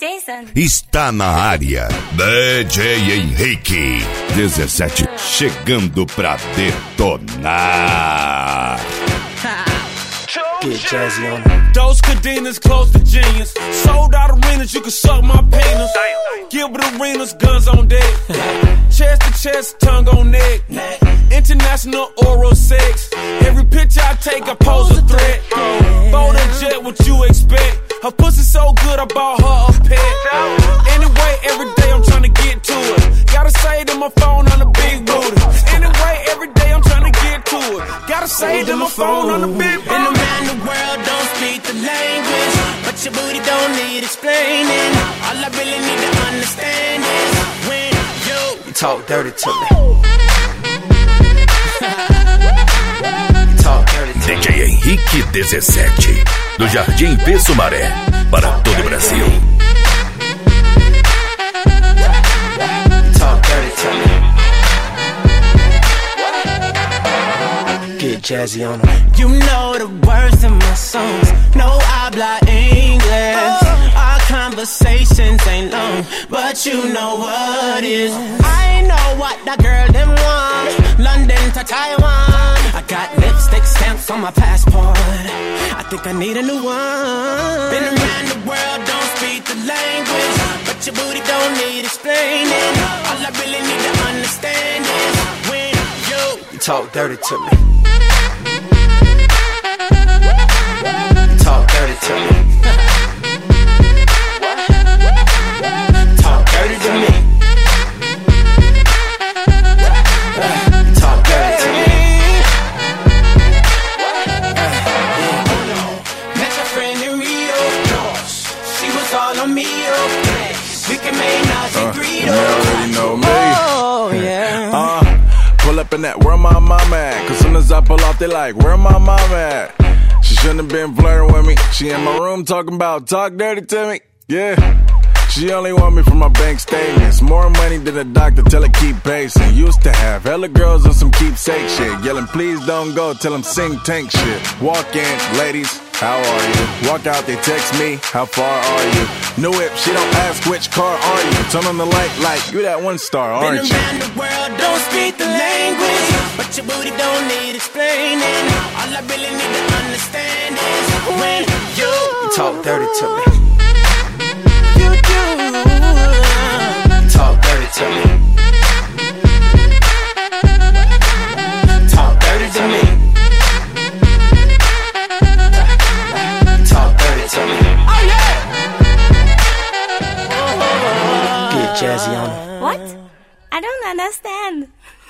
Jason. Está na área. DJ Henrique. 17 chegando pra detonar. Get jazzy on it. Those cadenas close to genius. Sold out arenas, you can suck my penis. Gilbert Arenas, guns on deck. Chest to chest, tongue on neck. International oral sex. Every picture I take, I pose a threat. Bold and jet, what you expect? Her pussy so good, I bought her a pet. Anyway, every day I'm trying to get to it. Gotta say it in my phone on the big booty. Anyway, every day I'm trying to get to it. Gotta say it in my phone on the big booty. And around the world don't speak the language, but your booty don't need explaining. All I really need to understand is when you talk dirty to me. You talk dirty to me. DJ Henrique 17, do Jardim Peço Maré, para todo o Brasil. You talk dirty to me. Get jazzy on them. you know the words of my songs. No habla English. Our conversations ain't long, but you know what is. I know what that girl them want. London to Taiwan. I got lipstick stamps on my passport. I think I need a new one. Been around the world, don't speak the language, but your booty don't need explaining. All I really need to understand is when you talk dirty to me. Talk dirty to me. Talk dirty to me. Talk dirty to me. Met my friend in Rio. She was all on me. We can make nothing greedo. You already know me. Oh yeah. Pull up in that, where my mama at? Cause soon as I pull off, they like, where my mama at? She shouldn't have been flirting with me. She in my room talking about talk dirty to me. Yeah. She only want me for my bank statements. More money than a doctor, tell her keep pacing. Used to have hella girls on some keepsake shit. Yelling please don't go, tell them sing tank shit. Walk in, ladies, how are you? Walk out, they text me, how far are you? New whip, she don't ask which car are you? Turn on the light like, you that one star, aren't you? Been around the world, don't speak the language, but your booty don't need explaining. All I really need to understand is when you talk dirty to me. You do. Talk dirty to me. Talk dirty to me. Talk dirty to me. Oh yeah. Get jazzy on it. What? I don't understand.